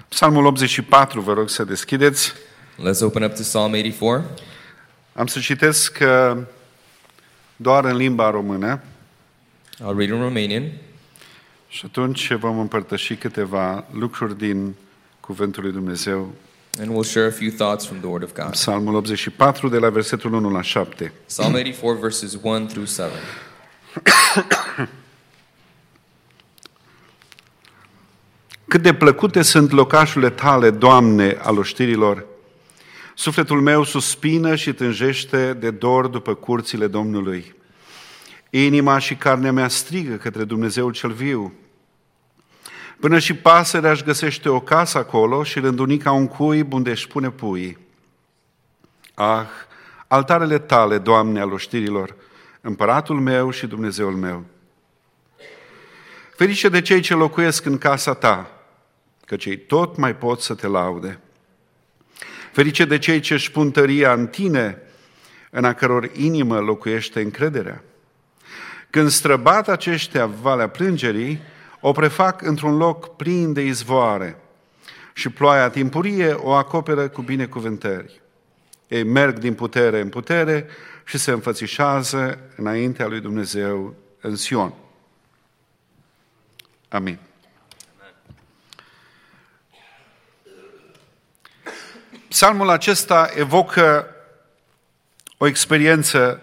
Psalmul 84, vă rog să deschideți. Let's open up to Psalm 84. Am să citesc doar în limba română I'll read in Romanian, și atunci vom împărtăși câteva lucruri din Cuvântul lui Dumnezeu. and we'll share a few thoughts from the Word of God. Psalmul 84, de la versetul 1 la 7. Psalm 84, verses 1 through 7. Cât de plăcute sunt locașurile tale, Doamne, al oștirilor! Sufletul meu suspină și tânjește de dor după curțile Domnului. Inima și carnea mea strigă către Dumnezeul cel viu. Până și pasărea își găsește o casă acolo și rândunica un cuib unde își pune puii. Ah, altarele tale, Doamne, al oștirilor, împăratul meu și Dumnezeul meu! Ferice de cei ce locuiesc în casa ta, că cei tot mai pot să te laude. Ferice de cei ce își pun tăria în tine, în a căror inimă locuiește încrederea. Când străbat aceștia valea plângerii, o prefac într-un loc plin de izvoare și ploaia timpurie o acoperă cu binecuvântări. Ei merg din putere în putere și se înfățișează înaintea lui Dumnezeu în Sion. Amin. Psalmul acesta evocă o experiență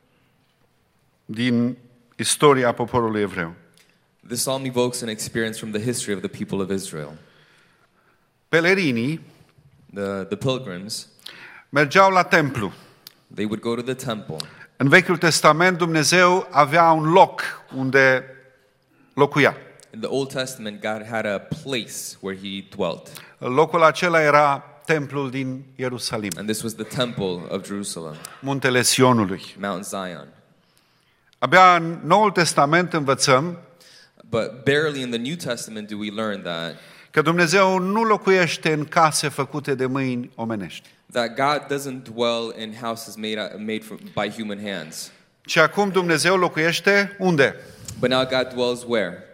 din istoria poporului evreu. This psalm evokes an experience from the history of the people of Israel. Pelerinii The pilgrims, mergeau la templu. they would go to the temple. În Vechiul Testament Dumnezeu avea un loc unde locuia. In the Old Testament, God had a place where He dwelt, Locul acela era templul din Ierusalim, and this was the temple of Jerusalem, muntele Sionului. Mount Zion. Abia în Noul Testament învățăm But barely in the New Testament do we learn că Dumnezeu nu locuiește în case făcute de mâini omenești, that God doesn't dwell in houses made by human hands. ci acum Dumnezeu locuiește unde? But now God dwells where?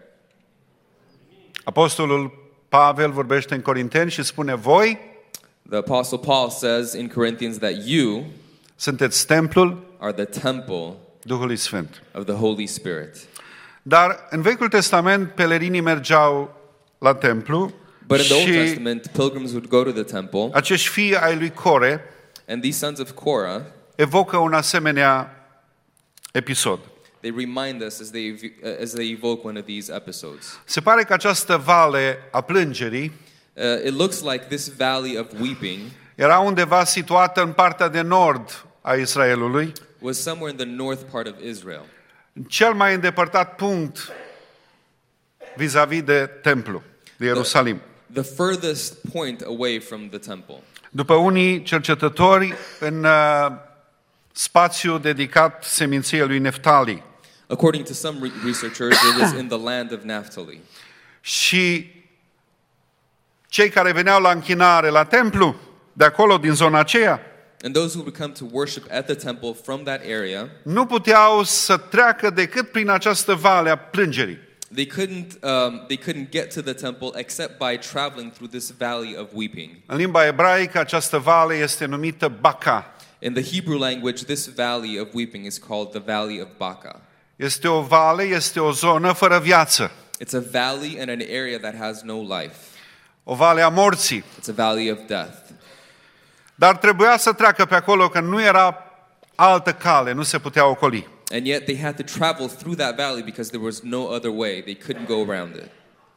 Apostolul Pavel vorbește în Corinteni și spune: voi The Apostle Paul says in Corinthians that you sunteți templul are the temple Duhului Sfânt. of the Holy Spirit. Dar în Vechiul Testament pelerinii mergeau la templu But in the Old și Testament, pilgrims would go to the temple, acești fii ai lui Core and these sons of Korah, evocă un asemenea episod. they remind us as they evoke one of these episodes. Se pare că această vale a plângerii It looks like this valley of weeping era undeva situată în partea de nord a Israelului, was somewhere in the north part of Israel, cel mai îndepărtat punct vis-a-vis de templu, de Ierusalim. the furthest point away from the temple. După unii cercetători, în spațiu dedicat seminției lui Neftali. According to some researchers, it was in the land of Naphtali. Și cei care veneau la închinare la templu, de acolo, din zona aceea, And those who would come to worship at the temple from that area, nu puteau să treacă decât prin această vale a plângerii. they couldn't get to the temple except by traveling through this valley of weeping. În limba ebraică, această vale este numită Baca. In the Hebrew language, this valley of weeping is called the Valley of Baca. Este o vale, este o zonă fără viață. It's a valley and an area that has no life. O vale a morții. It's a valley of death. Dar trebuia să treacă pe acolo, că nu era altă cale, nu se putea ocoli. And yet they had to travel through that valley because there was no other way. They couldn't go around it.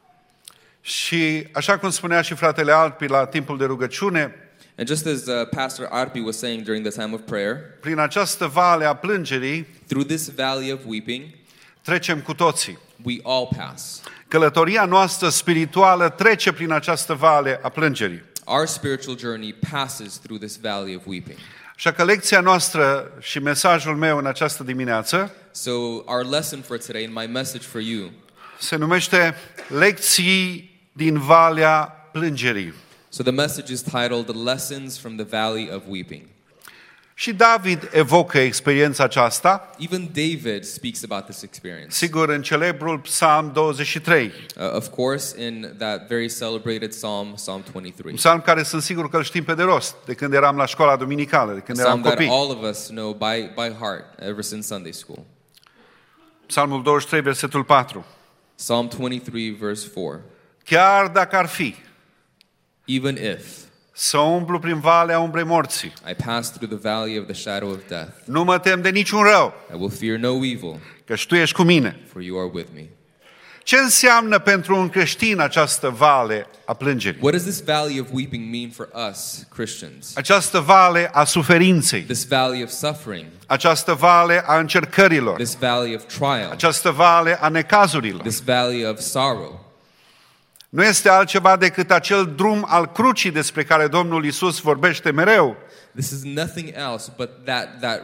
Și așa cum spunea și fratele Alpi la timpul de rugăciune, And just as Pastor Arpi was saying during the time of prayer, prin această vale a plângerii through this valley of weeping, trecem cu toții. we all pass. Călătoria noastră spirituală trece prin această vale a plângerii. Our spiritual journey passes through this valley of weeping. Așa că lecția noastră și mesajul meu în această dimineață So our lesson for today and my message for you se numește Lecții din Valea Plângerii. So the message is titled Lessons from the Valley of Weeping. Și David evocă experiența aceasta, Even David speaks about this experience. sigur, în celebrul Psalm 23. Of course, in that very celebrated Psalm 23. Un psalm care sunt sigur că îl știm pe de rost, de când eram la școala duminicală, de când eram Psalm that copii. all of us know by heart ever since Sunday school. Psalmul 23, versetul 4. Psalm 23, verse 4. Chiar dacă ar fi Even if să umblu prin valea umbrei morții, I pass through the valley of the shadow of death, nu mă tem de niciun rău, I will fear no evil, căci Tu ești cu mine. for you are with me. Ce înseamnă pentru un creștin această vale a plângerii? What does this valley of weeping mean for us, Christians? Această vale a suferinței, This valley of suffering, această vale a încercărilor, this valley of trial, această vale a necazurilor. this valley of sorrow. Nu este altceva decât acel drum al crucii despre care Domnul Iisus vorbește mereu. This is nothing else but that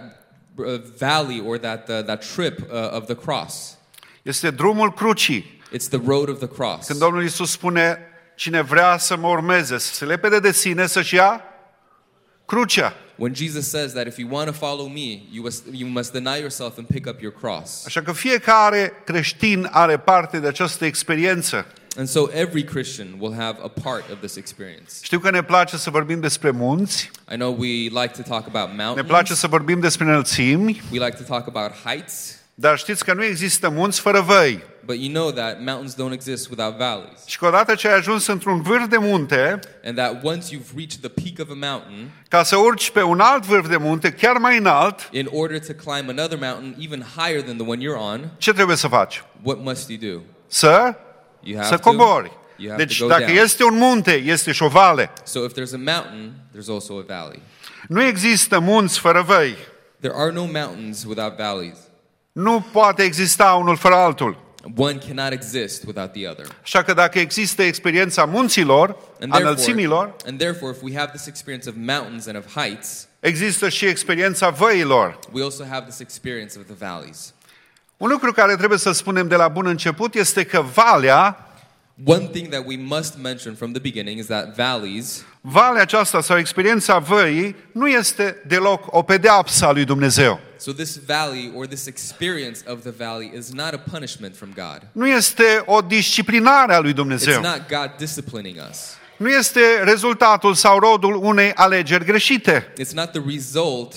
valley or that trip of the cross. Este drumul crucii. It's the road of the cross. Când Domnul Iisus spune, cine vrea să mă urmeze, să se lepede de sine, să-și ia crucea. When Jesus says that if you want to follow me, you must deny yourself and pick up your cross. Așa că fiecare creștin are parte de această experiență. And so every Christian will have a part of this experience. Știu că ne place să vorbim despre munți, I know we like to talk about ne mountains. place să vorbim despre înălțimi, We like to talk about heights. dar știți că nu există munți fără văi. But you know that mountains don't exist without valleys. Și că odată ce ai ajuns într-un vârf de munte, And that once you've reached the peak of a mountain, ca să urci pe un alt vârf de munte, chiar mai înalt, in order to climb another mountain even higher than the one you're on, ce trebuie să faci? what must you do? Să You have cobori. You have Deci to go dacă down. este un munte, este și o vale. So if there's a mountain, there's also a valley. Nu există munți fără văi. There are no mountains without valleys. Nu poate exista unul fără altul. One cannot exist without the other. Așa că dacă există experiența munților, a înălțimilor, And therefore, if we have this experience of mountains and of heights, există și experiența văilor. we also have this experience of the valleys. Un lucru care trebuie să spunem de la bun început este că valea, One thing that we must mention from the beginning is that valea aceasta sau experiența văii nu este deloc o pedeapsă a lui Dumnezeu. so this valley or this experience of the valley is not a punishment from God. Nu este o disciplinare a lui It's Dumnezeu. not God disciplining us. Nu este rezultatul sau rodul unei alegeri greșite. It's not the result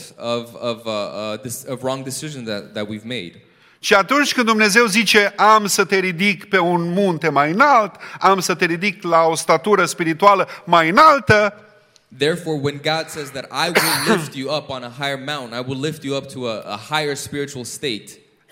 of wrong decisions that we've made. Și atunci când Dumnezeu zice, am să te ridic pe un munte mai înalt, am să te ridic la o statură spirituală mai înaltă, Therefore, when God says that I will lift you up on a higher mountain, I will lift you up to a higher spiritual state,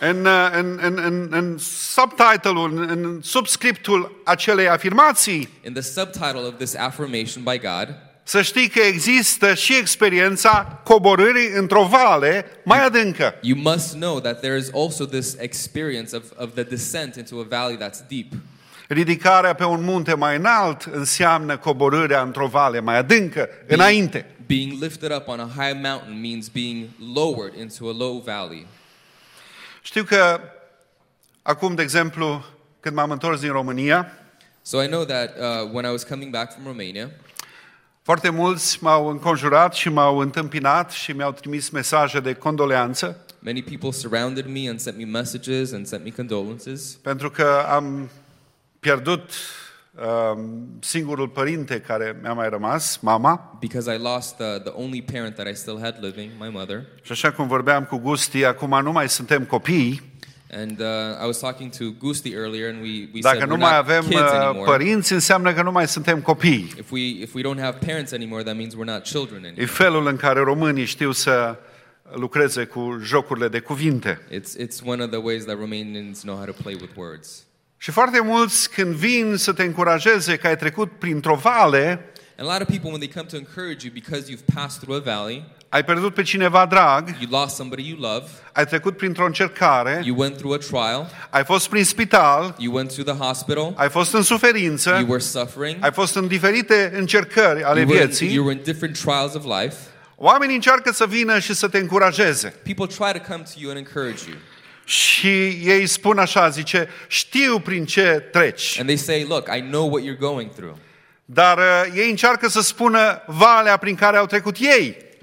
în subtitle-ul, în subscriptul acelei afirmații, in the subtitle of this affirmation by God, să știi că există și experiența coborârii într-o vale mai adâncă. you must know that there is also this experience of the descent into a valley that's deep. Ridicarea pe un munte mai înalt înseamnă coborârea într-o vale mai adâncă, înainte. Being lifted up on a high mountain means being lowered into a low valley. Știu că acum, de exemplu, când m-am întors din România, So I know that when I was coming back from Romania, foarte mulți m-au înconjurat și m-au întâmpinat și mi-au trimis mesaje de condoleanță, many people surrounded me and sent me messages and sent me condolences pentru că am pierdut singurul părinte care mi-a mai rămas, mama. because I lost the only parent that I still had living, my mother. Și așa cum vorbeam cu Gusti, acum nu mai suntem copii. And I was talking to Gusti earlier, and we Dacă said nu we're mai not avem kids anymore. părinți, înseamnă că nu mai suntem copii. If we don't have parents anymore, that means we're not children anymore. E felul în care românii știu să lucreze cu jocurile de cuvinte. It's one of the ways that Romanians know how to play with words. Și foarte mulți când vin să te încurajeze că ai trecut printr-o vale, And a lot of people, when they come to encourage you because you've passed through a valley, ai pierdut pe cineva drag, you lost somebody you love, ai trecut printr-o încercare, you went through a trial, ai fost prin spital, you went to the hospital, ai fost în suferință, you were suffering, ai fost în diferite încercări ale you vieții. were in different trials of life. Oamenii încearcă să vină și să te încurajeze. People try to come to you and encourage you. Și ei spun așa, zice, știu prin ce treci. And they say, look, I know what you're going through. Dar ei încearcă să spună valea prin care au trecut ei.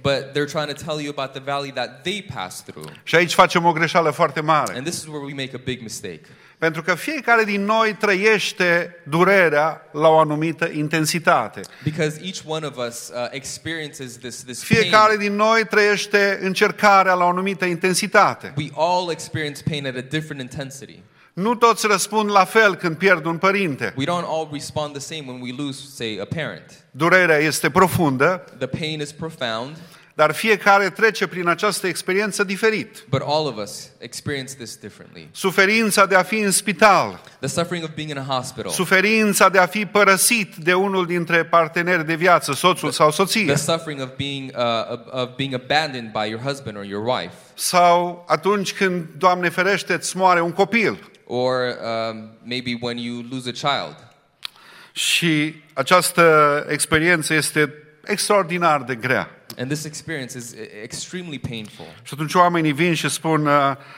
but they're trying to tell you about the valley that they pass through. Și aici facem o greșeală foarte mare. And this is where we make a big mistake. Pentru că fiecare din noi trăiește durerea la o anumită intensitate. Because each one of us experiences this Fiecare pain. din noi trăiește încercarea la o anumită intensitate. We all experience pain at a different intensity. Nu toți răspund la fel când pierd un părinte. We don't all respond the same when we lose, say, a parent. Durerea este profundă, The pain is profound, dar fiecare trece prin această experiență diferit. but all of us experience this differently. Suferința de a fi în spital, The suffering of being in a hospital, suferința de a fi părăsit de unul dintre parteneri de viață, soțul sau soția, the suffering of being abandoned by your husband or your wife, sau atunci când, Doamne ferește, îți moare un copil. or maybe when you lose a child. Și această experiență este extraordinar de grea. And this experience is extremely painful. Și atunci oamenii vin și spun,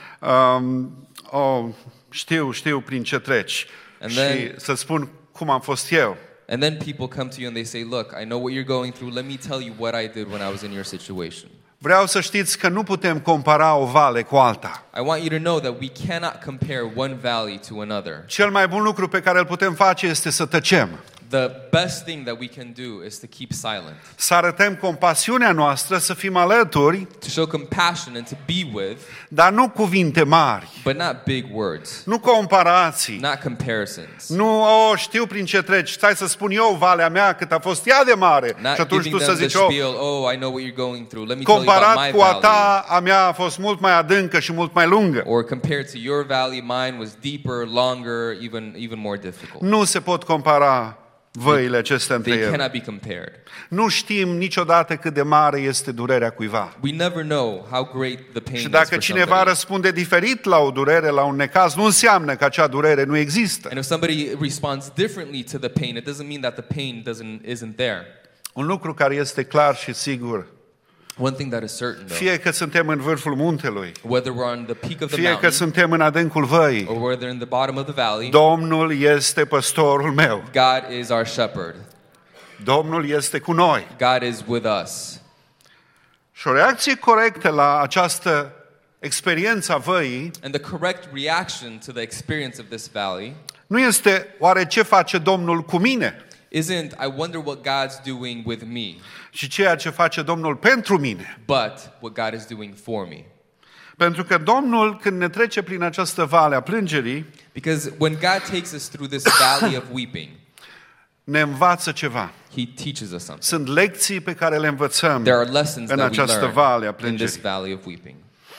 știu prin ce treci. And Și then- să spun cum am fost eu. And then people come to you and they say, look, I know what you're going through. Let me tell you what I did when I was in your situation. Vreau să știți că nu putem compara o vale cu alta. I want you to know that we cannot compare one valley to another. Cel mai bun lucru pe care îl putem face este să tăcem. The best thing that we can do is to keep silent, Să arătăm compasiunea noastră, să fim alături, to show compassion and to be with, dar nu cuvinte mari, but not big words, nu comparații, not comparisons, nu, știu prin ce treci, stai să spun eu valea mea cât a fost ea de mare. not Și atunci giving tu să them the zici, spiel, oh, I know what you're going through. Let me tell you about comparat my cu a valley. ta, a mea a fost mult mai adâncă și mult mai lungă. Or compared to your valley, mine was deeper, longer, even more difficult. Nu se pot compara văile acestea între They ele. cannot be compared. Nu știm niciodată cât de mare este durerea cuiva. We never know how great the pain Și is dacă for cineva somebody. răspunde diferit la o durere, la un necaz, nu înseamnă că acea durere nu există. And if somebody responds differently to the pain, it doesn't mean that the pain isn't there. Un lucru care este clar și sigur, One thing that is certain, though, fie că suntem în vârful muntelui, whether we're on the peak of the fie că mountain suntem în adâncul văii, or whether in the bottom of the valley, Domnul este păstorul meu. God is our shepherd. Domnul este cu noi. God is with us. Și o reacție corectă la această experiență a văii And the correct reaction to the experience of this valley nu este oare ce face Domnul cu mine, isn't, I wonder what God's doing with me, ci ceea ce face Domnul pentru mine. but what God is doing for me. Pentru că Domnul, când ne trece prin această vale a plângerii, Because when God takes us through this valley of weeping, ne învață ceva. He teaches us something. Sunt lecții pe care le învățăm There are lessons în that we această vale a learn in this plângerii. valley of weeping.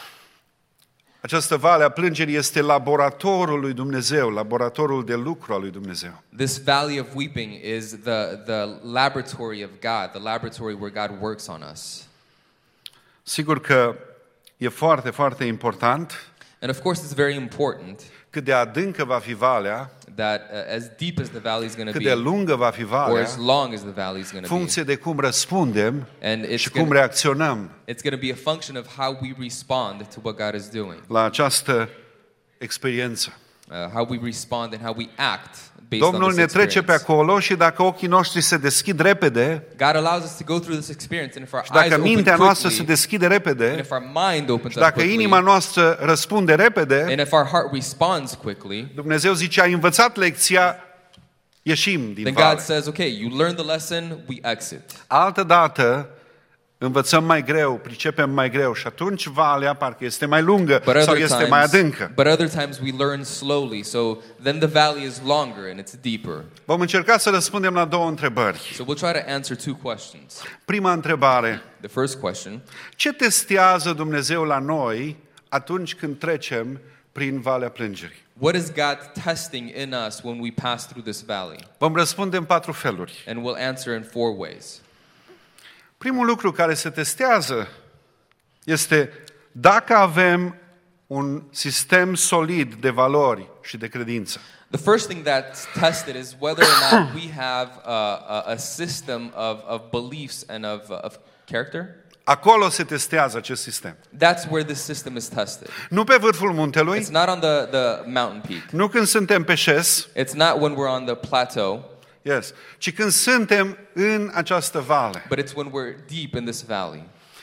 Această vale a plângerii este laboratorul lui Dumnezeu, laboratorul de lucru al lui Dumnezeu. This valley of weeping is the laboratory of God, the laboratory where God works on us. Sigur că e foarte, foarte important And of course, it's very important cât de adâncă va fi valea, that as deep as the valley is going to cât de be, lungă va fi or valea, as long as the valley is going to be, funcție de cum răspundem and și cum reacționăm it's going to be a function of how we respond to what God is doing, la această experiență. how we respond and how we act based Domnul on ne this trece pe experience. acolo și dacă ochii noștri se deschid repede, God allows us to go through this experience, and if our și eyes dacă open mintea noastră se quickly, deschide and repede, if our mind opens și up dacă quickly, inima noastră răspunde repede, and if our heart responds quickly, Dumnezeu zice, ai învățat lecția, ieșim din then God vale. says, okay, you learned the lesson, we exit. Altădată învățăm mai greu, pricepem mai greu și atunci valea parcă este mai lungă But sau este mai adâncă. other times we learn slowly, so then the valley is longer and it's deeper. Vom încerca să răspundem la două întrebări. So we'll try to answer two questions. Prima întrebare, The first question, ce testează Dumnezeu la noi atunci când trecem prin valea plângerii? what is God testing in us when we pass through this valley? Vom răspunde în 4 feluri. And we'll answer in 4 ways. Primul lucru care se testează este dacă avem un sistem solid de valori și de credință. The first thing that's tested is whether or not we have a system of beliefs and of character. Acolo se testează acest sistem. That's where this system is tested. Nu pe vârful muntelui, It's not on the mountain peak. nu când suntem pe șes, It's not when we're on the plateau, ci când suntem în această vale. but it's when we're deep in this valley.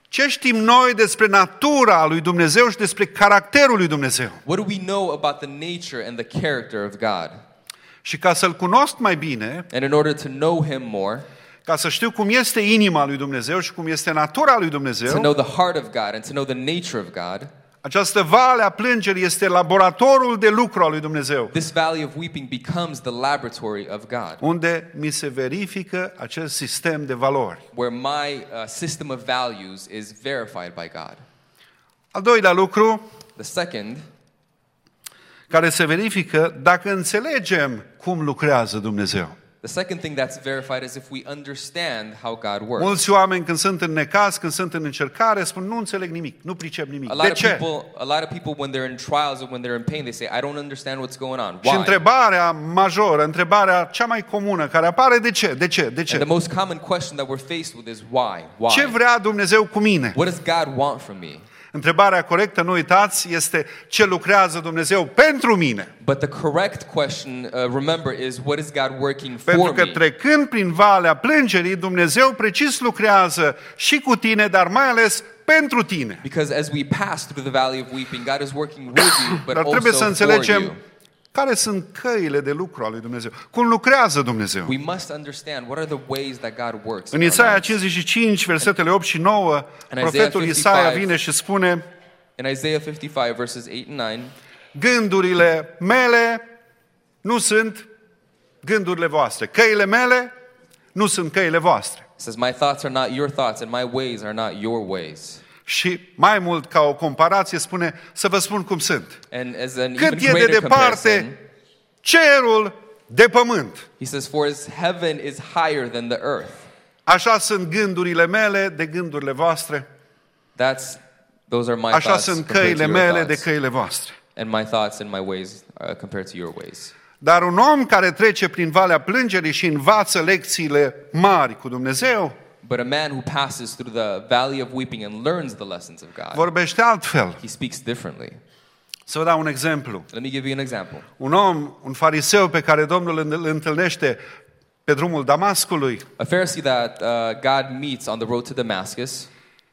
Ce știm noi despre natura lui Dumnezeu și despre caracterul lui Dumnezeu? What do we know about the nature and the character of God? Și ca să-L cunosc mai bine, And in order to know Him more, ca să știu cum este inima lui Dumnezeu și cum este natura lui to Dumnezeu, know the heart of God and to know the nature of God, această vale a plângerii este laboratorul de lucru al lui Dumnezeu, this valley of weeping becomes the laboratory of God, unde mi se verifică acest sistem de valori. where my system of values is verified by God. Al doilea lucru The second care se verifică dacă înțelegem cum lucrează Dumnezeu. The second thing that's verified is if we understand how God works. Mulți oameni când sunt în necaz, când sunt în încercare, spun nu înțeleg nimic, nu pricep nimic. De ce? A lot of people when they're in trials or when they're in pain, they say, I don't understand what's going on. Și Why? întrebarea majoră, întrebarea cea mai comună care apare, de ce? De ce? De And the ce? most common question that we're faced with is why? Why? Ce vrea Dumnezeu cu mine? What does God want from me? Întrebarea corectă, nu uitați, este ce lucrează Dumnezeu pentru mine. But the correct question, remember, is what is God working Pentru for că me? trecând prin valea plângerii, Dumnezeu precis lucrează și cu tine, dar mai ales pentru tine. Because as we pass through the valley of weeping, God is working with you, but Dar trebuie să also for înțelegem you. care sunt căile de lucru al lui Dumnezeu. Cum lucrează Dumnezeu. We must understand what are the ways that God works. În in our Isaia lives. 55, versetele 8 și 9, profetul Isaia vine și spune: In Isaiah 55, verses 8 and 9, gândurile mele nu sunt gândurile voastre. Căile mele nu sunt căile voastre. it says, My thoughts are not your thoughts, and my ways are not your ways. Și mai mult ca o comparație spune să vă spun cum sunt. And as an Cât even e de greater departe comparison, cerul de pământ. he says, For as heaven is higher than the earth. Așa sunt gândurile mele de gândurile voastre. Those are my Așa thoughts sunt compared to căile your mele de thoughts, căile voastre. and my thoughts and my ways compared to your ways. Dar un om care trece prin valea plângerii și învață lecțiile mari cu Dumnezeu, But a man who passes through the valley of weeping and learns the lessons of God, vorbește altfel. he speaks differently. Să vă dau un exemplu. Let me give you an example. Un om, un fariseu pe care Domnul îl întâlnește pe drumul Damascului, A Pharisee that God meets on the road to Damascus,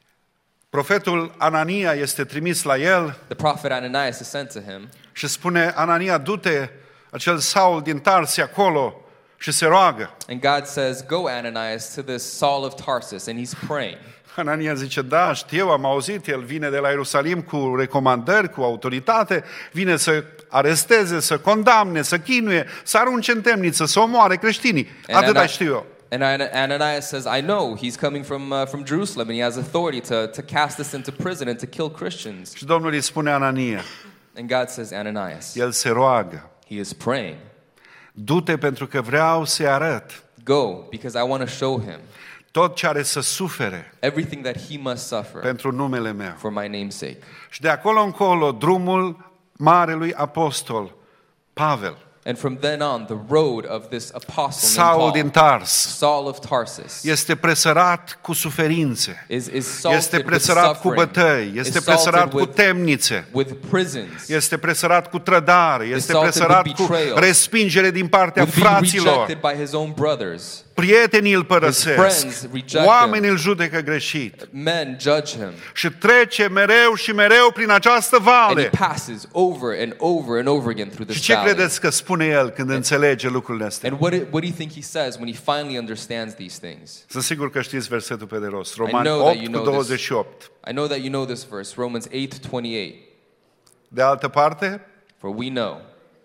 profetul Anania este trimis la el the prophet Ananias is sent to him, și spune: Anania, du-te, acel Saul din Tarsi acolo și se roagă. and God says, Go, Ananias, to this Saul of Tarsus, and he's praying. Anania zice: da, știu, am auzit, el vine de la Ierusalim cu recomandări, cu autoritate, vine să aresteze, să condamne, să chinuie, să arunce în temniță, să omoare creștinii. Atâta știu eu. And Ananias says, I know he's coming from Jerusalem, and he has authority to cast us into prison and to kill Christians. Și Domnul îi spune Anania, And God says, Ananias, el se roagă: he is praying. du-te pentru că vreau să-i arăt Go, because I want to show him tot ce are să sufere everything that he must suffer pentru numele meu. for my name's sake. Și de acolo încolo, drumul marelui apostol Pavel, And from then on, the road of this apostle Saul named din Paul, Tars, Saul of Tarsus, este presărat cu suferințe, is este salted with presărat cu suffering, bătăi, is este salted presărat cu temnițe, with prisons, este presărat cu trădare, este salted presărat with cu betrayal, respingere din partea with being fraților. rejected by his own brothers. Prietenii îl His friends părăsesc, reject oamenii him. îl judecă greșit Men judge him, și trece mereu și mereu prin această and he vale. passes over and over and over again through Și this ce valley. credeți că spune el când înțelege lucrurile astea? And what do you think he says when he finally understands these things? Sunt sigur că știți versetul pe de rost. I Romani know that 8 you cu know 28. I know that you know this verse, Romans 8:28. De altă parte, For we know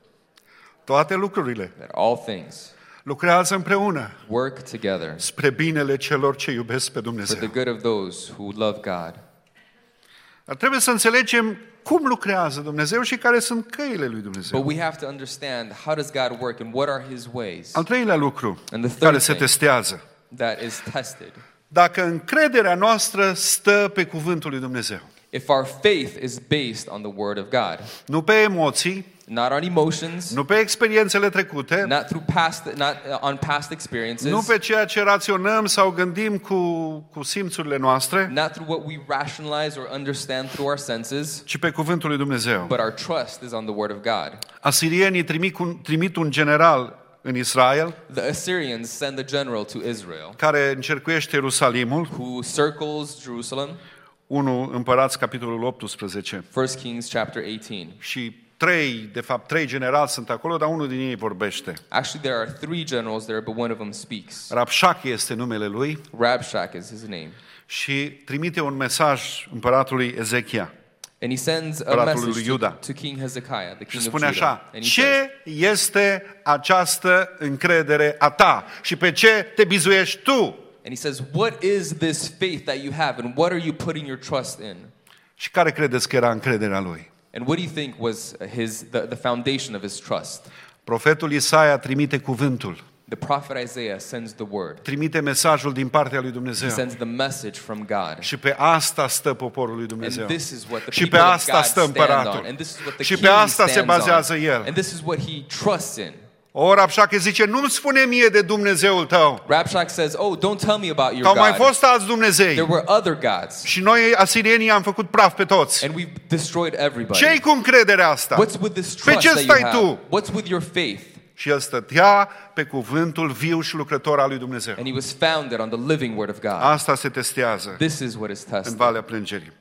toate lucrurile that all things lucrează împreună work together spre binele celor ce iubesc pe for Dumnezeu. the good of those who love God. Dar trebuie să înțelegem cum lucrează Dumnezeu și care sunt căile lui Dumnezeu. But we have to understand, how does God work and what are his ways Al treilea lucru And the third care se thing. testează. that is tested? Dacă încrederea noastră stă pe cuvântul lui Dumnezeu, If our faith is based on the word of God, nu pe emoții, not on emotions, nu pe experiențele trecute, not on past experiences, nu pe ceea ce raționăm sau gândim cu simțurile noastre, not through what we rationalize or understand through our senses, ci pe cuvântul lui Dumnezeu. but our trust is on the word of God. Asirienii trimit un general în Israel The Assyrians send a general to Israel care încercuiește Ierusalimul, who circles Jerusalem, 1 Împărați, capitolul 18. 1 Kings chapter 18. Și trei generali sunt acolo, dar unul din ei vorbește. Actually, there are 3 generals there, but one of them speaks. Rabșache este numele lui Rabshakeh is his name. și trimite un mesaj împăratului Ezechia. And he sends a Împăratul lui message Iuda. to King Hezekiah, the Și king of spune Judah. așa: And he says, ce este această încredere a ta și pe ce te bizuiești tu? and he says, what is this faith that you have, and what are you putting your trust in? Și care credeți că era încrederea lui? And what do you think was the foundation of his trust? Profetul Isaia trimite cuvântul, The prophet Isaiah sends the word. trimite mesajul din partea lui He Dumnezeu. sends the message from God. Și pe asta stă poporul lui Dumnezeu. And this is what the Și pe people of asta God stă stand on. împăratul. And this is what the Și king pe asta se stands bazează on. el. And this is what he trusts in. O, Rabșache zice: nu-mi spune mie de Dumnezeul tău. Rabshakeh says, oh, don't tell me about Că your au mai God. fost alți Dumnezei. There were other gods. Și noi, asirienii, am făcut praf pe toți. And we've destroyed everybody. Ce-i cu încrederea asta? What's with this Pe trust ce that you stai have? tu? What's with your faith? Și el stătea pe cuvântul viu și lucrător al lui Dumnezeu. And he was founded on the living word of God. Asta se testează This is what is în tested. Valea Plângerii.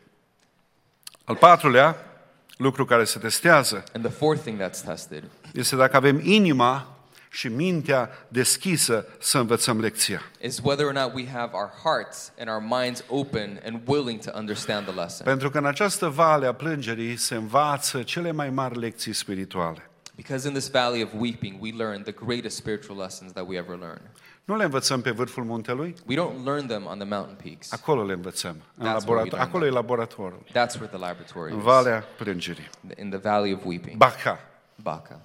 Al patrulea lucru care se testează And the fourth thing that's tested este dacă avem inima și mintea deschisă să învățăm lecția. is whether or not we have our hearts and our minds open and willing to understand the lesson. Pentru că în această vale a plângerii se învață cele mai mari lecții spirituale. Because in this valley of weeping, we learn the greatest spiritual lessons that we ever learn. Nu le învățăm pe vârful muntelui, We don't learn them on the mountain peaks. acolo le învățăm. În That's where we laborator. learn Acolo e laboratorul. That's where the laboratory În is. Valea Plângerii. In the valley of weeping. Baca. Baca.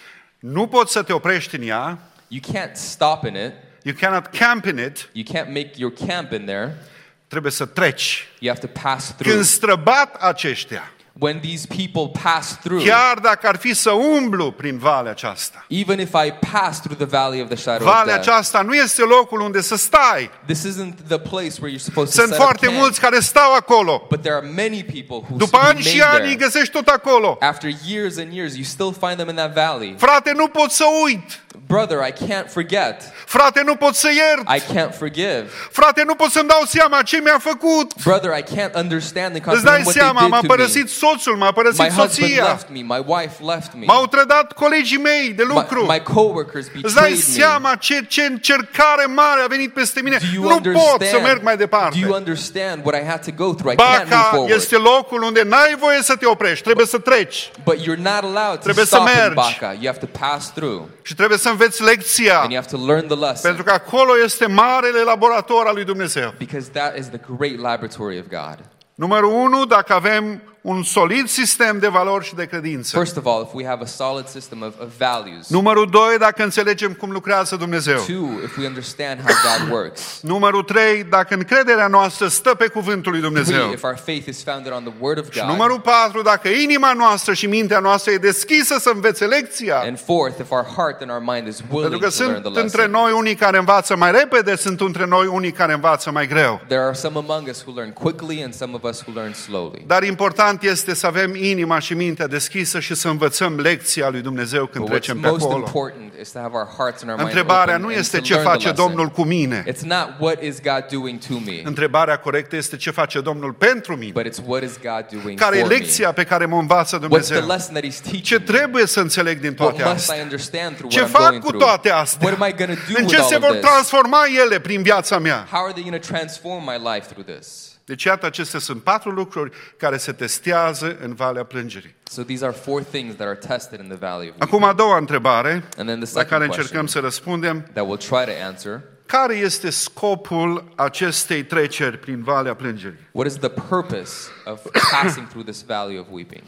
Nu poți să te oprești în ea. You can't stop in it. You cannot camp in it. You can't make your camp in there. Trebuie să treci. You have to pass through. Când străbat aceștia, When these people pass through, chiar dacă ar fi să umblu prin valea aceasta, even if I pass through the valley of the shadow of valea death, aceasta nu este locul unde să stai. this isn't the place where you're supposed to Sunt set up foarte camp. mulți care stau acolo. But there are many people who După ani și remain ani îi there. găsești tot acolo. After years and years, you still find them in that valley. Frate, nu pot să uit. Brother, I can't forget. Frate, nu pot să iert. I can't forgive. Frate, nu pot să-mi dau seama ce mi-a făcut. Brother, I can't understand and Îți dai comprehend what seama, they m-a did to me. părăsit soțul, m-a My părăsit husband soția. left me. My wife left me. M-au trădat colegii mei de lucru. My coworkers Îți dai betrayed me. seama ce încercare mare a venit peste mine. Do you Nu pot să merg mai Do you departe. understand what I had to go through? I can't move Baca forward. este locul unde n-ai voie să te oprești. Trebuie să treci. But you're not allowed to Trebuie să stop in mergi. Baca. You have to pass through. Și trebuie să înveți lecția. And you have to learn the lesson. Pentru că acolo este marele laborator al lui Dumnezeu. Because that is the great laboratory of God. Numărul 1, dacă avem un solid sistem de valori și de credință. First of all, if we have a solid system of values. Numărul 2, dacă înțelegem cum lucrează Dumnezeu. 2, if we understand how God works. Numărul 3, dacă încrederea noastră stă pe cuvântul lui 3, Dumnezeu. if our faith is founded on the Word of Și God. numărul 4, dacă inima noastră și mintea noastră e deschisă să învețe lecția. And 4th, if our heart and our mind is Pentru willing că to learn sunt the între lesson. noi unii care învață mai repede, sunt între noi unii care învață mai greu. There are some among us who learn quickly and some of us who learn slowly. Dar important este să avem inima și mintea deschisă și să învățăm lecția lui Dumnezeu când But what's trecem pe most acolo. important is to have our hearts and our mind Întrebarea open nu and este to ce learn the face lesson. Domnul cu mine. It's not what is God doing to me, Întrebarea corectă este ce face Domnul pentru mine. but it's what is God doing Care e for me. lecția pe care mă învață What's the Dumnezeu? lesson that He's Ce teaching me? trebuie să înțeleg din What toate must I astea? understand through Ce what I'm fac going cu through? toate astea? What am I going to do În with ce all se of vor this? transforma ele prin viața mea? How are they going to transform my life through this? Deci iată, acestea sunt 4 lucruri care se testează în Valea Plângerii. So these are 4 things that are tested in the valley of weeping. Acum a doua întrebare And then the la second care question încercăm să răspundem. that we'll try to answer. Care este scopul acestei treceri prin Valea Plângerii? What is the purpose of passing through this valley of weeping?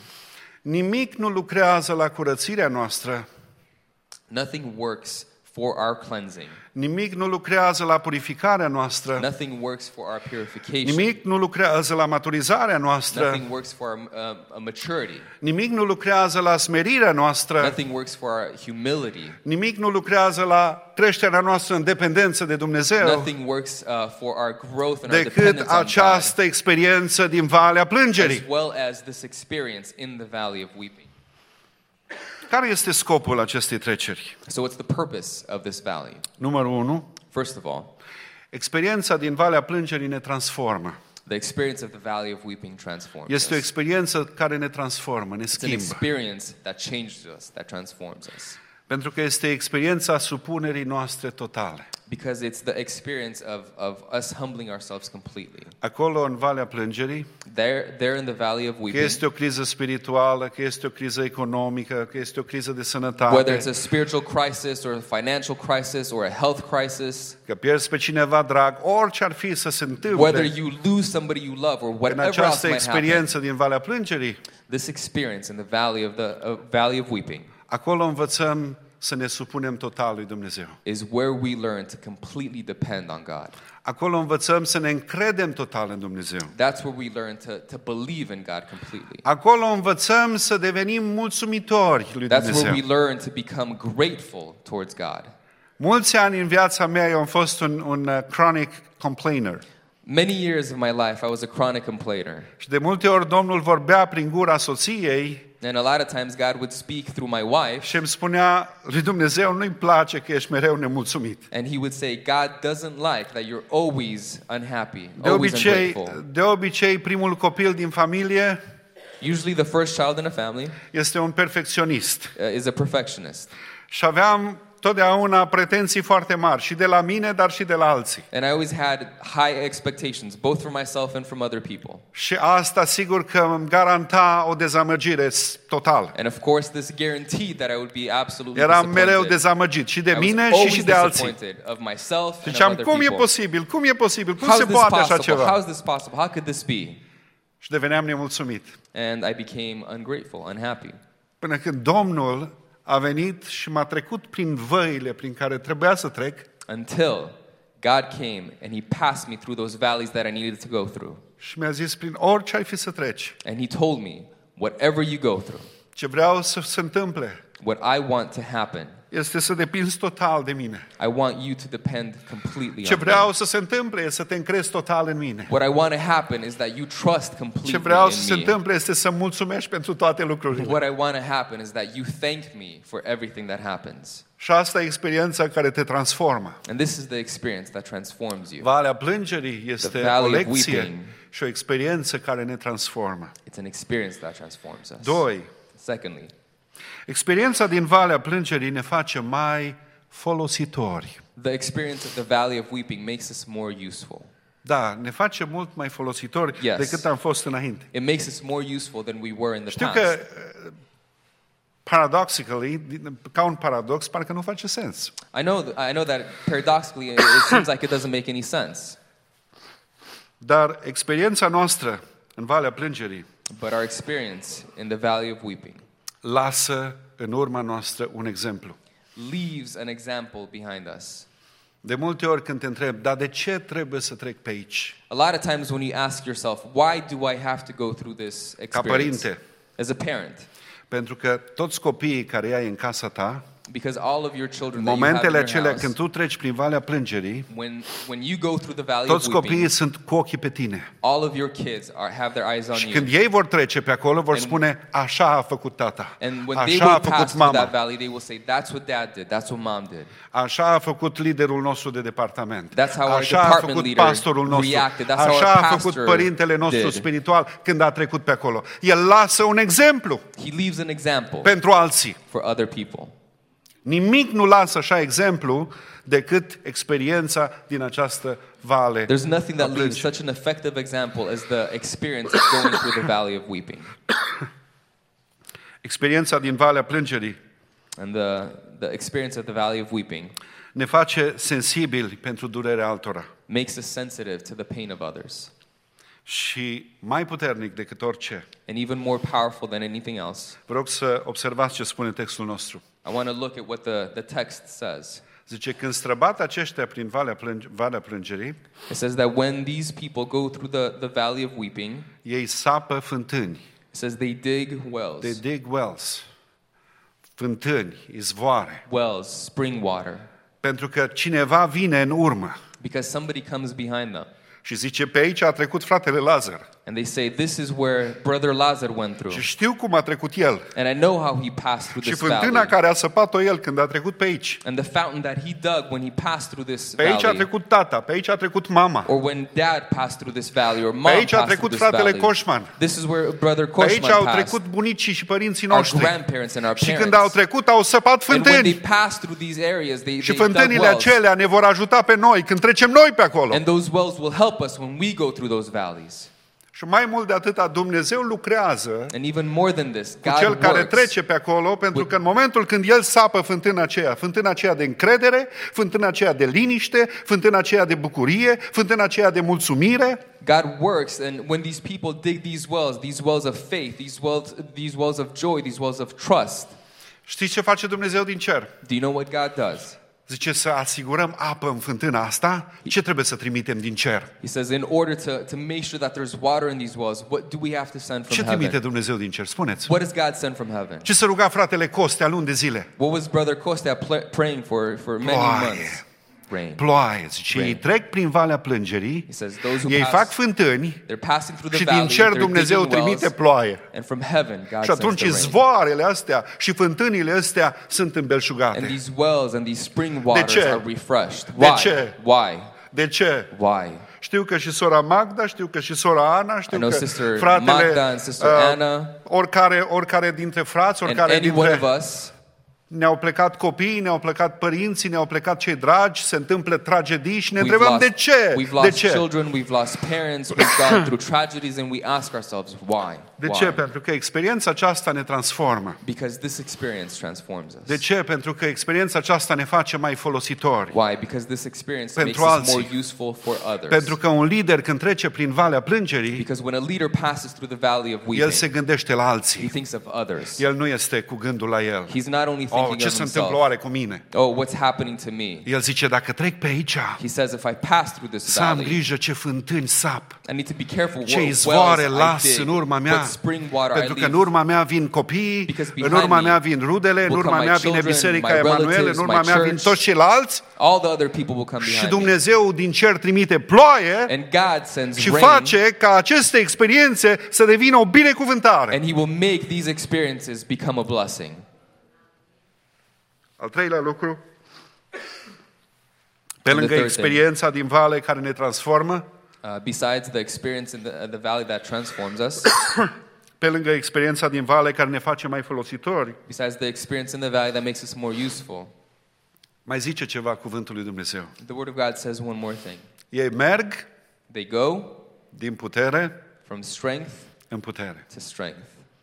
Nimic nu lucrează la curățirea noastră, Nothing works for our cleansing. nimic nu lucrează la purificarea noastră, Nothing works for our purification. nimic nu lucrează la maturizarea noastră, Nothing works for our maturity. nimic nu lucrează la smerirea noastră, Nothing works for our humility. nimic nu lucrează la creșterea noastră în dependență de Dumnezeu, Nothing works for our growth and our decât dependence on God, această experiență din Valea as Plângerii. well as this experience in the valley of weeping. Care este scopul acestei treceri? So what's the purpose of this valley? Numărul 1. First of all, Experiența din Valea Plângerii ne transformă. The experience of the valley of weeping transforms Este o us. experiență care ne transformă, ne It's an schimbă. experience that changes us, that transforms us. Pentru că este experiența supunerii noastre totale. Because it's the experience of us humbling ourselves completely. Acolo, în Valea Plângerii, There in the valley of că weeping, este o criză spirituală, că este o criză economică, că este o criză de whether sănătate, it's a spiritual crisis or a financial crisis or a health crisis, că pierzi pe cineva drag, orice ar fi să se whether întâmple you lose somebody you love or în whatever else această might happen, experiență din Valea Plângerii, this experience in the valley of weeping acolo învățăm să ne supunem total lui Dumnezeu. is where we learn to completely depend on God. Acolo învățăm să ne încredem total în Dumnezeu. That's where we learn to believe in God completely. Acolo învățăm să devenim mulțumitori lui That's where Dumnezeu. we learn to become grateful towards God. Mulți ani în viața mea eu am fost un chronic complainer. Many years of my life, I was a chronic complainer. Și de multe ori Domnul vorbea prin gura soției And a lot of times God would speak through my wife, și îmi spunea, lui Dumnezeu nu-i place că ești mereu nemulțumit. and he would say, God doesn't like that you're always unhappy, always ungrateful. De obicei, primul copil din familie Usually the first child in a family este un perfecționist. is a perfectionist. Și aveam totdeauna pretenții foarte mari, și de la mine, dar și de la alții. And I always had high expectations, both for myself and from other people. Și asta sigur că îmi garanta o dezamăgire totală. And of course, this guaranteed that I would be absolutely Eram mereu disappointed. dezamăgit și de I was mine always și de alții. disappointed of myself and of Ziceam, other cum e people. posibil? Cum e posibil? Cum How se is this poate așa possible? How ceva? is this possible? How could this be? Și deveneam nemulțumit. And I became ungrateful, unhappy. Până când Domnul a venit și m-a trecut prin văile prin care trebuia să trec Until God came and he passed me through those valleys that I needed to go through. și mi-a zis, prin orice ai fi să treci, And he told me, whatever you go through, ce vreau să se întâmple what I want to happen, este să depinzi total de mine. I want you to depend completely Ce on me. vreau să se întâmple este să te încrezi total în mine. What I want to happen is that you trust Ce completely vreau să se in me. întâmple este să mulțumești pentru toate lucrurile. What I want to happen is that you thank me for everything that happens. Și asta e experiența care te transformă. And this is the experience that transforms you. Valea Plângerii este The valley o of lecție weeping. și o experiență care ne transformă. It's an experience that transforms us. 2. Secondly, Experiența din Valea Plângerii ne face mai folositori. the experience of the valley of weeping makes us more useful. Da, ne face mult mai folositori Yes. decât am fost înainte. It makes us more useful than we were in the Știu past. că, paradoxically, ca un paradox, parcă nu face sens. I know that paradoxically it seems like it doesn't make any sense. Dar experiența noastră în Valea Plângerii But our experience in the valley of weeping lasă în urma noastră un exemplu. leaves an example behind us. De multe ori când te întreb, dar de ce trebuie să trec pe aici? A lot of times when you ask yourself, why do I have to go through this Ca experience? părinte, As a parent, pentru că toți copiii care ai în casa ta, because all of your children that you have in momentele your acelea house, când tu treci prin Valea Plângerii, when you go through the valley toți of weeping, copiii sunt cu ochii pe tine. all of your kids have their eyes on Și you. când ei vor trece pe acolo, vor And- spune, așa a făcut tata, And when they așa a will făcut pass through that mama, valley, they will say, that's what dad did, that's what mom did. așa a făcut liderul nostru de departament, That's how our așa a department făcut leader pastorul nostru, reacted. That's how așa our a făcut pastor părintele nostru did. spiritual când a trecut pe acolo. El lasă un exemplu He leaves an example pentru alții. for other people. Nimic nu lasă așa exemplu decât experiența din această vale. There's nothing a that leaves plângerii. such an effective example as the experience of going through the valley of weeping. Experiența din Valea Plângerii And the experience of the valley of weeping ne face sensibili pentru durerea altora. makes us sensitive to the pain of others. Și mai puternic decât orice, And even more powerful than anything else, vă rog să observați ce spune textul nostru. I want to look at what the text says. Zice, când străbat aceștia prin Valea Plângerii, It says that when these people go through the valley of weeping, ei sapă fântâni. it says they dig They wells, dig wells. Fântâni, izvoare. wells, spring water, Pentru că cineva vine în urmă because somebody comes behind them. și zice, pe aici a trecut fratele Lazar. And they say, this is where Brother Lazar went through. Și știu cum a trecut el. And I know how he passed through Și this fântâna valley. care a săpat-o el când a trecut pe aici. And the fountain that he dug when he passed through this Pe aici a valley. trecut tata, pe aici a trecut mama. Or when dad passed through this valley, or mom Pe aici a passed through trecut this fratele valley. Coșman. This is where Brother Pe aici Koshman au passed. trecut bunicii și părinții Our noștri. grandparents and our Și parents. când au trecut, au săpat And when they fântâni. passed through these areas, they Și dug fântânile wells. acelea ne vor ajuta pe noi când trecem noi pe acolo. And those wells will help us when we go through those valleys. Și mai mult de atâta, Dumnezeu lucrează And even more than this, cu cel God care works. trece pe acolo, pentru că în momentul când el sapă fântâna aceea de încredere, fântâna aceea de liniște, fântâna aceea de bucurie, fântâna aceea de mulțumire, God works, and when these people dig these wells of faith, these wells of joy, these wells of trust, știți ce face Dumnezeu din cer? do you know what God does? Zice să asigurăm apă în fântâna asta, ce trebuie să trimitem din cer? He says, in order to make sure that there's water in these wells, what do we have to send Ce from trimite heaven? Dumnezeu din cer? Spuneți. What does God send from heaven? Ce să ruga fratele Costea luni de zile? What was Brother Costea praying for many Ploaie. months? Rain. Ploaie. Zice, ei trec prin Valea Plângerii, He says, those who ei pass, fac fântâni they're passing through the și valley, din cer they're Dumnezeu digging wells, trimite ploaie. and from heaven God Și sends atunci the rain. izvoarele astea și fântânile astea sunt And îmbelșugate. these wells and these spring waters ce? are refreshed. De Why? ce? Why? De ce? Why? Știu că și sora Magda, știu că și sora Ana, I știu know că Sister fratele, Magda and Sister Anna, oricare dintre frați, and oricare any one dintre of us, ne-au plecat copiii, ne-au plecat părinții, ne-au plecat cei dragi, se întâmplă tragedii și ne we've întrebăm lost, de ce? we've De lost ce? children, we've lost parents, we've gone through tragedies, and we ask ourselves, why? De Why? ce? Pentru că experiența aceasta ne transformă. Because this experience transforms us. De ce? Pentru că experiența aceasta ne face mai folositori. Why? Because this experience Pentru makes us more alții. useful for others. Pentru că un lider când trece prin Valea Plângerii, Because when a leader passes through the valley of el weeping, se gândește la he alții. thinks of others. El nu este cu gândul la el. He's not only Oh, thinking ce of se întâmplă himself. oare cu mine? Oh, what's happening to me? El zice, dacă trec pe aici, He says, if I pass through this să am valley, grijă ce fântâni sap, I need to be careful ce what izvoare wells las I dig, în urma mea, what spring water I pentru că în leave. urma mea vin copiii, Because în behind urma me mea vin rudele, în will urma come mea my vine children, Biserica my Emanuel, relatives, în urma my mea vin church. toți ceilalți All the other people will come și behind me. Dumnezeu din cer trimite ploaie And God sends și rain, face ca aceste experiențe să devină o binecuvântare. and He will make these experiences become a blessing. Al treilea lucru, pe lângă third experiența din vale care ne transformă, Besides the experience in the valley that transforms us, pe lângă experiența din vale care ne face mai folositori, besides the experience in the valley that makes us more useful, mai zice ceva cuvântul lui Dumnezeu. the Word of God says one more thing. Ei merg They go din putere from strength în putere. to strength.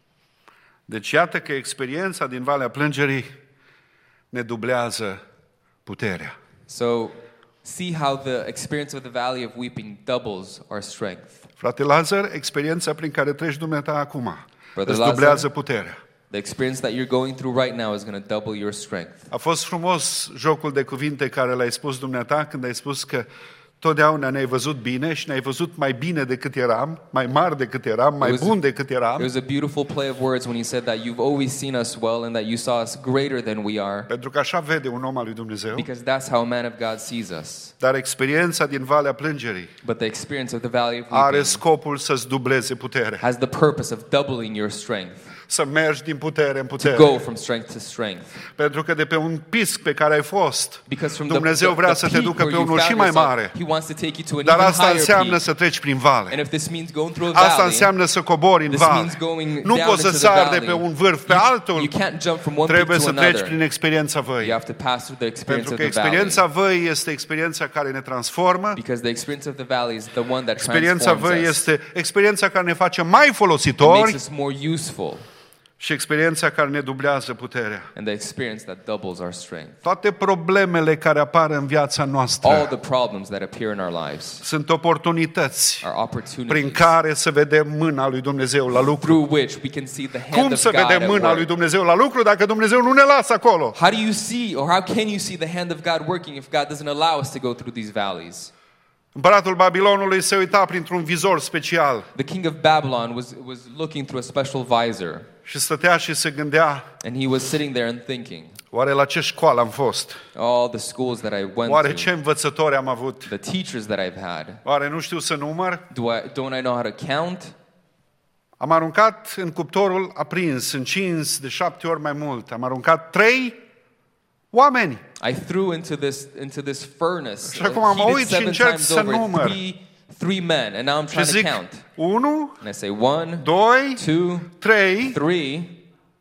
Deci iată că experiența din Valea Plângerii ne dublează puterea. So, see how the experience of the valley of weeping doubles our strength. Frate Lazar, experiența prin care treci dumneata acum Brother îți Lazar, dublează puterea. The experience that you're going through right now is going to double your strength. A fost frumos jocul de cuvinte care l-ai spus dumneata când ai spus că totdeauna ne-ai văzut bine și ne-ai văzut mai bine decât eram, mai mari decât eram, mai bun decât It eram, was a beautiful play of words when he said that you've always seen us well and that you saw us greater than we are, pentru că așa vede un om al lui Dumnezeu. because that's how a man of God sees us. Dar experiența din Valea Plângerii But the experience of the valley of are weeping scopul să-ți dubleze puterea. has the purpose of doubling your strength, Să mergi din putere în to putere. go from strength to strength. Pentru că de pe un pisc pe care ai fost, Because from Dumnezeu vrea să te peak ducă where pe you unul și found mai yourself, mare. He wants to take you to an Dar even asta higher înseamnă peak. să treci prin And vale. if this means going through a Asta valley, înseamnă să cobori în this vale. means going Nu down poți să into the sari de valley. pe un vârf pe altul. You can't jump from one peak Trebuie to să treci another. prin experiența You văii. have to pass through the experience Pentru of că the valley. experiența văii este experiența care ne transformă. Because the experience of the valley is the one that Experiența transforms văii us. este experiența care ne face mai It folositori makes us more useful. și experiența care ne dublează puterea. And the experience that doubles our strength. Toate problemele care apar în viața All noastră the problems that appear in our lives sunt oportunități are prin opportunities care să vedem mâna lui Dumnezeu la lucru. through which we can see the hand Cum of să God vedem at mâna lui work. Dumnezeu la lucru dacă Dumnezeu nu ne lasă acolo? How do you see, or how can you see the hand of God working if God doesn't allow us to go through these valleys? Împăratul Babilonului se uita printr-un vizor special The king of Babylon was looking through a special visor, și stătea și se gândea, and he was sitting there and thinking, oare la ce școală am fost? all the schools that I went Oare ce to, învățători am avut? the teachers that I've had, Oare nu știu să număr? don't I know how to count? Am aruncat în cuptorul aprins, încins de 7 ori mai mult. Am aruncat 3 oameni. I threw into this furnace, Și acum mă heated uit și 7 încerc times să over, număr. three men, and now I'm Și trying to zic, count. 1, And I say 1, 2, 2, 3, 3,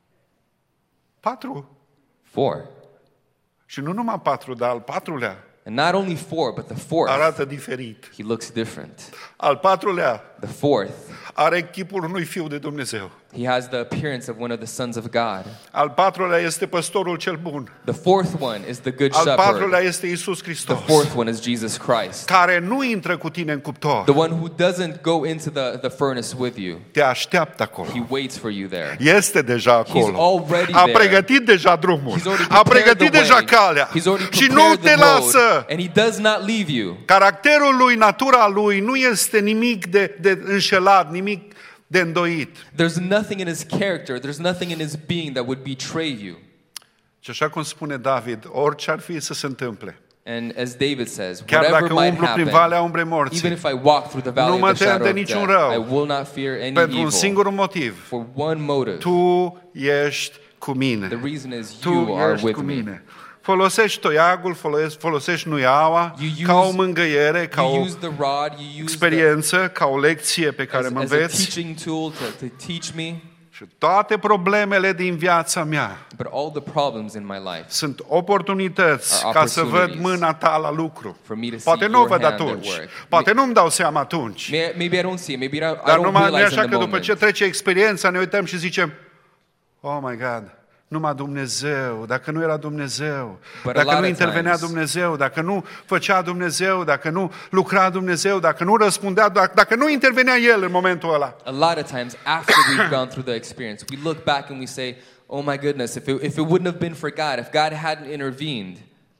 4. 4. Și nu numai 4, dar al 4-lea And not only 4, but the fourth, arată diferit. he looks different. Al 4-lea The fourth, are chipul unui fiu de Dumnezeu. he has the appearance of one of the sons of God. Al 4-lea este păstorul cel bun. The fourth one is the good Al 4-lea shepherd. este Iisus The Hristos, fourth one is Jesus Christ. care nu intră cu tine în cuptor. The one who doesn't go into the furnace with you. Te așteaptă acolo. He waits for you there. Este deja acolo. already A there. pregătit deja drumul. He's already A prepared pregătit the deja way. calea. He's already Și nu prepared te the road, lasă. and he does not leave you. Caracterul lui, natura lui nu este nimic de înșelat, nimic de îndoit. There's nothing in his character, there's nothing in his being that would betray you. Și așa cum spune David, orice ar fi să se întâmple, And as David says, chiar whatever dacă might umblu prin happen, valea umbrei even morții, if I walk through the nu valley mă of the tem shadow de of niciun death, rău. I will not fear any pentru un evil. singur motiv. For one motive. Tu ești cu mine. The reason is Tu you are ești with cu me. mine. Folosești toiagul, folosești nuiaua You ca o use- mângâiere, ca You o use the rod, you use experiență, ca o lecție pe care mă as a înveți. teaching tool to teach me. Și toate problemele din viața mea But all the problems in my life, sunt oportunități Are ca să văd opportunities mâna ta la lucru. for me to see Poate nu o your văd hand at atunci, work. poate nu-mi dau seama atunci, Maybe I don't see it, maybe I dar don't numai nu e realize așa in că the după ce moment. trece experiența ne uităm și zicem, oh my God, numai Dumnezeu, dacă nu era Dumnezeu, But a lot dacă nu of intervenea times- Dumnezeu, dacă nu făcea Dumnezeu, dacă nu lucra Dumnezeu, dacă nu răspundea, dacă nu intervenea El în momentul ăla. A lot of times after we've gone through the experience, we look back and we say, oh my goodness, if it wouldn't have been for God, if God hadn't intervened.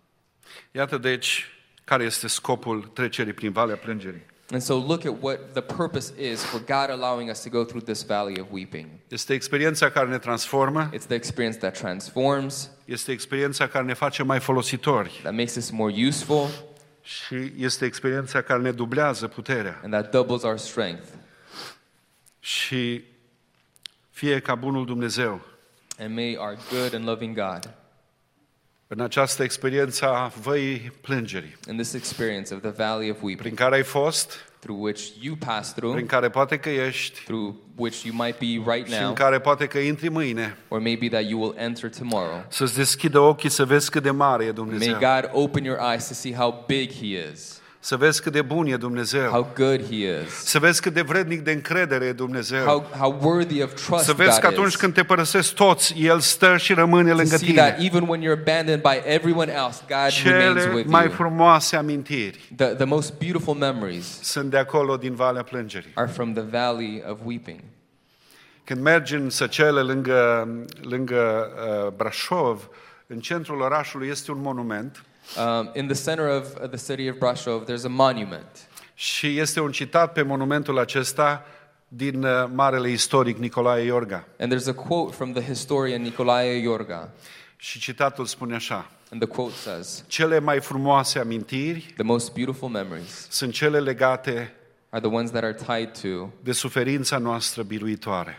Iată deci care este scopul trecerii prin Valea Plângerii. And so look at what the purpose is for God allowing us to go through this valley of weeping. Este experiența care ne transformă, It's the experience that transforms, este experiența care ne face mai folositori that makes us more useful, și este experiența care ne dublează puterea. and that doubles our strength. Și fie ca bunul Dumnezeu And may our good and loving God, în această experiență a văii plângerii, in this experience of the valley of weeping, prin care ai fost, through which you pass through, prin care poate că ești through which you might be right și în now, care poate că intri mâine, or maybe that you will enter tomorrow. să-ți deschidă ochii să vezi cât de mare e May Dumnezeu, God open your eyes to see how big He is, să vezi cât de bun e Dumnezeu, how good He is, să vezi cât de vrednic de încredere e Dumnezeu, how worthy of trust să vezi că God atunci is. când te părăsesc toți, El stă și rămâne To lângă see that tine. even when you're abandoned by everyone else, God remains Cele with mai you. frumoase amintiri The most beautiful memories sunt de acolo, din Valea Plângerii. are from the valley of weeping. Când mergi în Săcele, lângă Brașov, în centrul orașului este un monument In the center of the city of Brasov, there's a monument. și este un citat pe monumentul acesta din marele istoric Nicolae Iorga. And there's a quote from the historian Nicolae Iorga. Și citatul spune așa: And the quote says, cele mai frumoase amintiri the most beautiful memories sunt cele legate are the ones that are tied to, de suferința noastră biruitoare.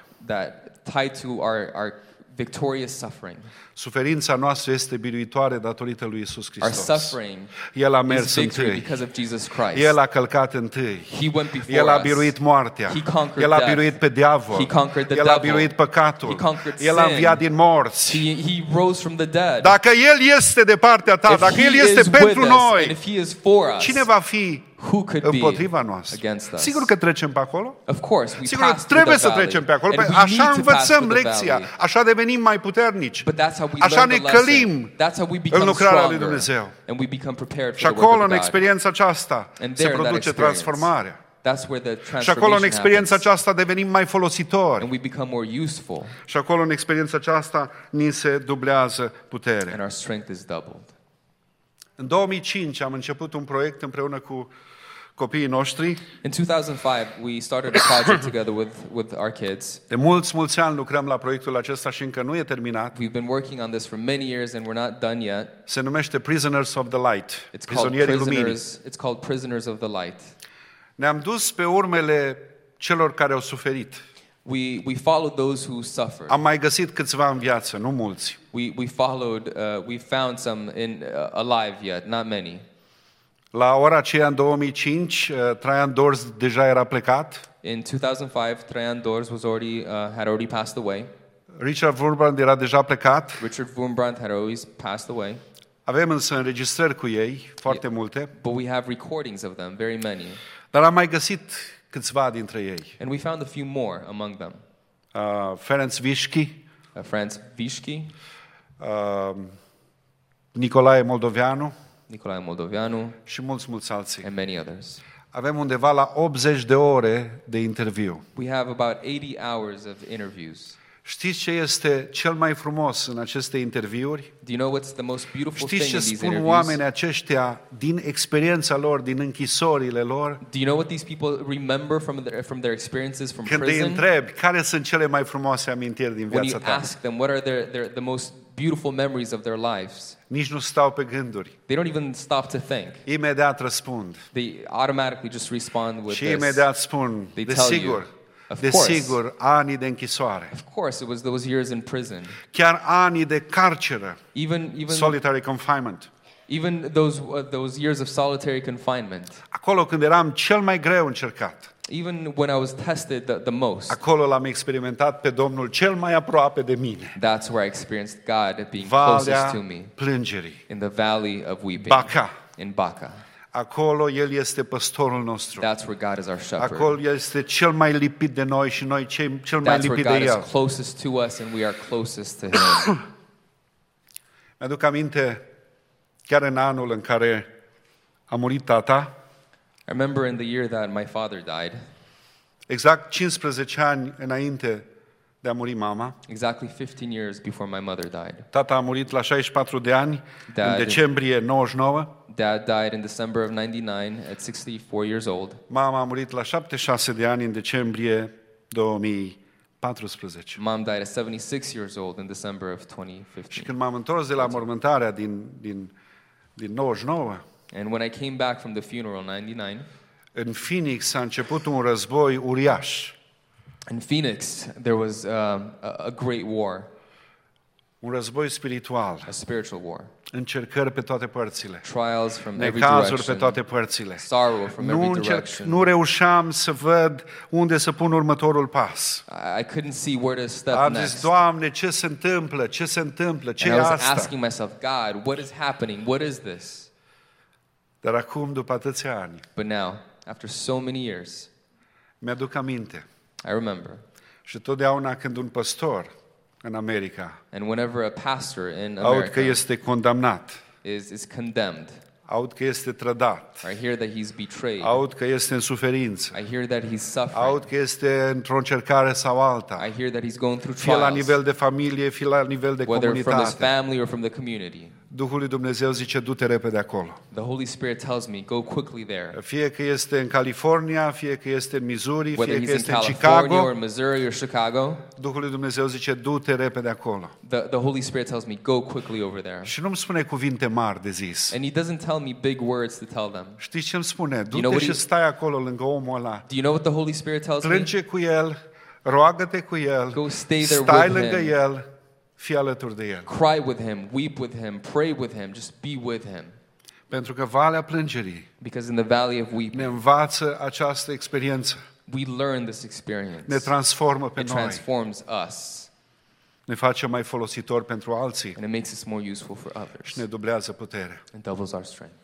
to our victorious suffering. Suferința noastră este biruitoare datorită lui Iisus Our Hristos. suffering El a is mers victory întâi. because of Jesus Christ. El a călcat întâi. He went before El a us. biruit moartea. He conquered El a death. biruit pe diavol. He conquered the El a devil. biruit păcatul. He conquered El a sin. înviat din morți. He rose from the dead. Dacă El este de partea ta, If dacă he El is este with pentru us, noi, and if He is for us, cine va fi who could be împotriva noastră? against us? Sigur că trecem pe acolo. Of course, we Sigur pass că through trebuie the să valley. trecem pe acolo. And Păi we așa need to pass învățăm through the lecția. valley. Așa devenim mai puternici. But that's how we Așa learn ne the lesson. călim That's how we become în lucrarea lui stronger. Dumnezeu. And we become prepared Și for the acolo, work în of God. experiența aceasta, And se there, in that produce experience, transformarea. That's where the Și acolo, în transformation experiența happens. aceasta, devenim mai folositori. And we become more useful. Și acolo, în experiența aceasta, ni se dublează puterea. And our strength is doubled. În 2005 am început un proiect împreună cu copiii noștri. In 2005, we started a project together with our kids. De mulți ani lucrăm la proiectul acesta și încă nu e terminat. We've been working on this for many years and we're not done yet. Se numește Prisoners of the Light, It's called prizonierii luminii. Prisoners of the Light. Ne-am dus pe urmele celor care au suferit. We followed those who suffered. Am mai găsit câțiva în viață, nu mulți. We found some alive yet, not many. La ora aceea, în 2005, Traian Dors deja era plecat. In 2005, Traian Dors had already passed away. Richard Wurmbrand era deja plecat. Richard Wurmbrand had always passed away. Avem însă înregistrări cu ei, foarte multe. But we have recordings of them, very many. Dar am mai găsit câțiva dintre ei. And we found a few more among them. Ferenc Vișchi, Franz Vișchi, Nicolae Moldoveanu Nicolae Moldoveanu, și mulți alții. and many others. Avem undeva la 80 de ore de interviu. We have about 80 hours of interviews. Știți ce este cel mai frumos în aceste interviuri? Do you know what's the most beautiful Știți thing ce in these spun interviews? oamenii aceștia din experiența lor, din închisorile lor? Do you know what these people remember from their experiences from Când îi prison? întrebi care sunt cele mai frumoase amintiri din When viața you ta, ask them what are the most beautiful memories of their lives, nici nu stau pe gânduri. they don't even stop to think. Imediat răspund. They automatically just respond with Și this. imediat spun, They tell you, desigur, of course. desigur, anii de închisoare. Of course, it was those years in prison. Chiar ani de carceră, Even solitary confinement. those years of solitary confinement. Acolo când eram cel mai greu încercat, Even when I was tested the most. acolo l-am experimentat pe Domnul cel mai aproape de mine. That's where I experienced God being closest Valea to me, plângerii, in the valley of weeping, Baca. in Baca. Acolo El este păstorul nostru. That's where God is our shepherd. Acolo El este cel mai lipit de noi și noi cel mai That's where lipit de God is El. closest to us and we are closest to Him. Mi-aduc aminte, chiar în anul în care a murit tata, I remember in the year that my father died, exact 15 ani înainte de a muri mama. exactly 15 years before my mother died. Tata a murit la 64 de ani, Dad. în decembrie 99. Dad died in December of 99 at 64 years old. Mama a murit la 76 de ani, în decembrie 2014. Mom died at 76 years old in December of Și 2015. când m-am întors de la mormântarea din 99, And when I came back from the funeral in 99, în Phoenix a început un război uriaș. in Phoenix, there was a great war, Un război spiritual, a spiritual war. încercări pe toate părțile, Trials from every necazuri pe direction, toate părțile. sorrow from every direction. Nu reușeam să văd unde să pun următorul pas. I couldn't see where to step Am zis, next. Doamne, ce se întâmplă? Ce se întâmplă? Ce And e I was asta? asking myself, God, what is happening? What is this? Dar acum, după atâția ani, But now, after so many years, mi-aduc aminte. I remember. Și totdeauna când un păstor în America And whenever a pastor in aud că America este condamnat, is condemned, aud că este trădat, I hear that he's betrayed, aud că este în suferință, I hear that he's suffering, aud că este într-o încercare sau alta, I hear that he's going through fie la trials, nivel de familie, fie la nivel de whether from his comunitate. family or from the community. Duhul lui Dumnezeu zice, du-te repede acolo. The Holy Spirit tells me, go quickly there. Fie că este în California, fie că este în Missouri, Whether fie că he's in este în California or Chicago, Missouri or Chicago, Duhul lui Dumnezeu zice, du-te repede acolo. the Holy Spirit tells me, go quickly over there. Și nu-mi spune cuvinte mari de zis. And he doesn't tell me big words to tell them. Știți ce îmi spune? know Du-te what și he- stai acolo lângă omul ăla. Do you know what the Holy Spirit tells me? Plânge cu el, roagă-te cu el, Go stay there stai with lângă him. el, fii alături de el. Cry with him, weep with him, pray with him, just be with him. Pentru că valea plângerii Because in the valley of ne weeping, învață această experiență, we learn this experience. ne transformă pe It noi, transforms us, ne face mai folositori pentru alții and it makes us more useful for și others, ne dublează puterea. and doubles our strength.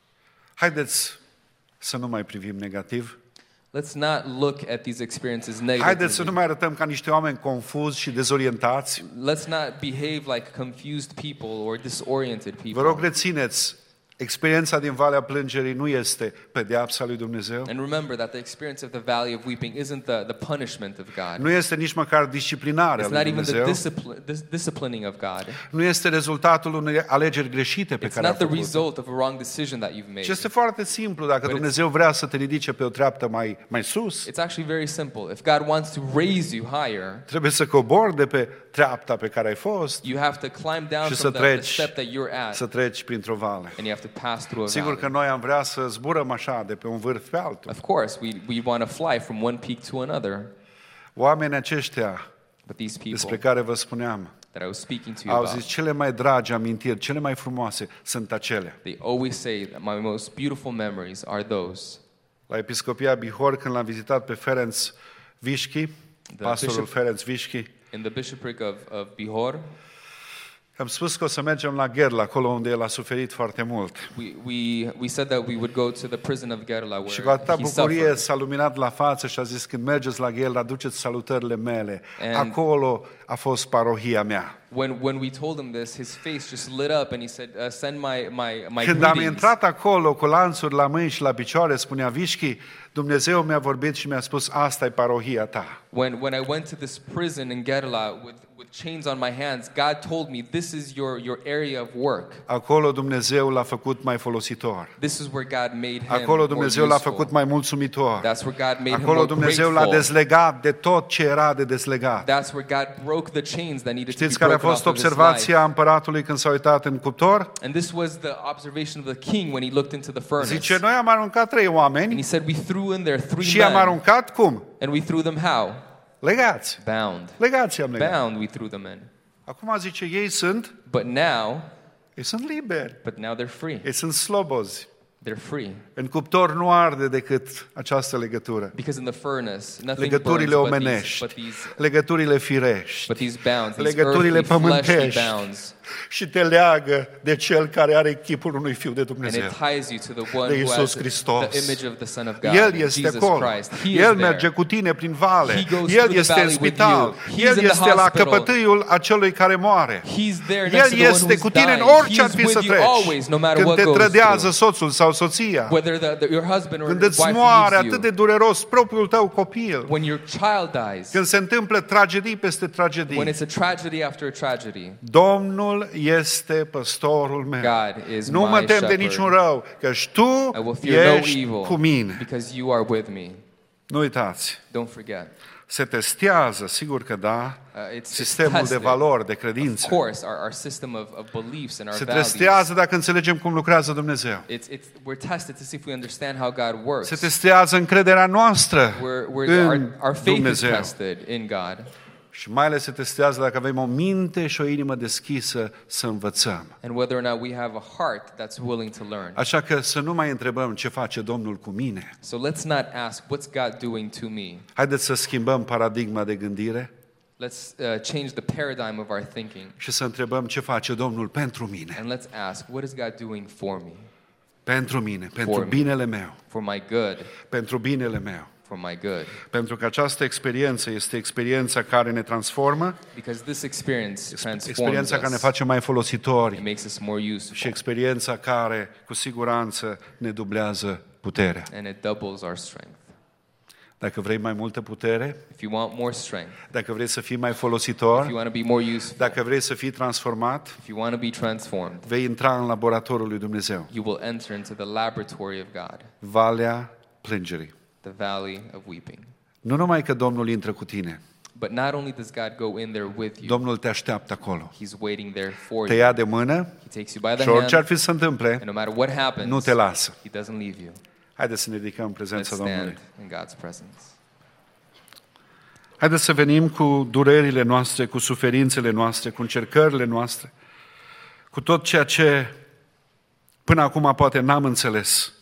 Haideți să nu mai privim negativ. Let's not look at these experiences Haideți să nu negatively. mai arătăm ca niște oameni confuzi și dezorientați. Let's not behave like confused people or disoriented Vă rog, people. rețineți, experiența din Valea Plângerii nu este pedeapsa lui Dumnezeu, And remember that the experience of the valley of weeping isn't the punishment of God. nu este nici măcar disciplinarea It's lui not even the Dumnezeu, disciplining of God. nu este rezultatul unei alegeri greșite pe It's care a not the făcut. result of a wrong decision that you've made. Și este foarte simplu, dacă But it's- Dumnezeu vrea să te ridice pe o treaptă mai sus, It's actually very simple. If God wants to raise you higher, trebuie să cobori de pe treapta pe care ai fost you have to climb down și să from the treci, step that you're at, să treci printr-o vale. and you have to pass through a Sigur că valley. noi am vrea să zburăm așa de pe un vârf pe altul. Of course, we want to fly from one peak to another. Oamenii aceștia But these despre people care vă spuneam that I was speaking to you au about, zis cele mai dragi amintiri, cele mai frumoase sunt acelea. they always say that my most beautiful memories are those. La Episcopia Bihor, când l-am vizitat pe Ferenc Vișchi, pastorul Ferenc Vișchi, In the bishopric of Bihor, am spus că o să mergem la Gherla, acolo unde el a suferit foarte mult. we said that we would go to the prison of Gerla Și cu where atâta he bucurie suffered. s-a luminat la față și a zis, când mergeți la Gherla, aduceți salutările mele. And- Acolo a fost parohia mea. When we told him this, his face just lit up and he said, send my Când am greetings. intrat acolo cu lanțuri la mâini și la picioare, spunea Vișchi, Dumnezeu mi-a vorbit și mi-a spus, asta e parohia ta. When I went to this prison in Gerla with chains on my hands, God told me, this is your area of work. Acolo Dumnezeu l-a făcut mai folositor. This is where God made him Acolo Dumnezeu more l-a useful. făcut mai mulțumitor. That's where God made him Acolo more Dumnezeu l-a grateful. dezlegat de tot ce era de dezlegat. That's where God broke the chains that needed Știți to be care a broken fost off of his life. observația împăratului când s-a uitat în cuptor? And this was the observation of the king when he looked into the furnace. Zice, noi am aruncat 3 And oameni he said, we threw in there 3 și am men. aruncat cum? And we threw them how? Legați. Bound. Legați am legat. Bound we threw them in. Acum zice, ei sunt sunt liberi. But now they're free. Ei sunt slobozi. They're free. În cuptor nu arde decât această legătură. Because in the furnace, nothing Legăturile burns omenești, but these legăturile firești, bounds, these legăturile earthly, fleshly pământești bounds. și te leagă de cel care are chipul unui fiu de And Dumnezeu. it ties you to the one De who Iisus has Hristos. the image of the Son of God, El este Jesus acolo. Christ. He is El there. merge cu tine prin vale. He goes El through the este în valley with spital. you. He's El in the este la hospital. căpătâiul acelui care moare. He's there El next to the one este who's cu tine în dying. orice ar He's fi să with you treci. always, no matter Când what te goes trădează through. soțul sau soția. Whether your husband or Când wife îți moare leaves atât you. de dureros propriul tău copil. When your child dies. Când se întâmplă tragedii peste tragedii. When it's a tragedy after a tragedy. Domnul este păstorul meu. God is Nu mă my tem de shepherd. niciun rău, căci tu I will fear no ești evil cu mine. because you are with me. Nu uitați, Don't forget. se testează, sigur că da, It's sistemul de tested. valori, de Of credință. course, our system of beliefs and our Se values. testează dacă înțelegem cum lucrează Dumnezeu. We're tested to see if we understand how God works. Se testează încrederea noastră Our în faith is Dumnezeu. tested in God. Și mai ales se testează dacă avem o minte și o inimă deschisă să învățăm. And whether or not we have a heart that's willing to learn. Așa că să nu mai întrebăm ce face Domnul cu mine. So let's not ask, what's God doing to me? Haideți să schimbăm paradigma de gândire Let's change the paradigm of our thinking. și să întrebăm ce face Domnul pentru mine. And let's ask, what is God doing for me? Pentru mine, pentru For me. binele meu, For my good. pentru binele meu. For my good. Pentru că această experiență este experiența care ne transformă, Because this experience transforms experiența care ne us. face mai It folositori makes us more useful. și experiența care, cu siguranță, ne dublează puterea. And it doubles our strength. Dacă vrei mai multă putere, If you want more strength, dacă vrei să fii mai if folositor, you want to be more useful, dacă vrei să fii transformat, if you want to be transformed, vei intra în laboratorul lui Dumnezeu. you will enter into the laboratory of God, Valea plângerii. the valley of weeping. Nu numai că Domnul intră cu tine, But not only does God go in there with you, Domnul te așteaptă acolo. He's waiting there for Te you. ia de mână He takes you by și the orice ar hand, fi să întâmple, and no matter what happens, nu te lasă. He doesn't leave you. Haideți să ne ridicăm în Let's prezența Domnului. stand in God's presence. Haideți să venim cu durerile noastre, cu suferințele noastre, cu încercările noastre, cu tot ceea ce până acum poate n-am înțeles.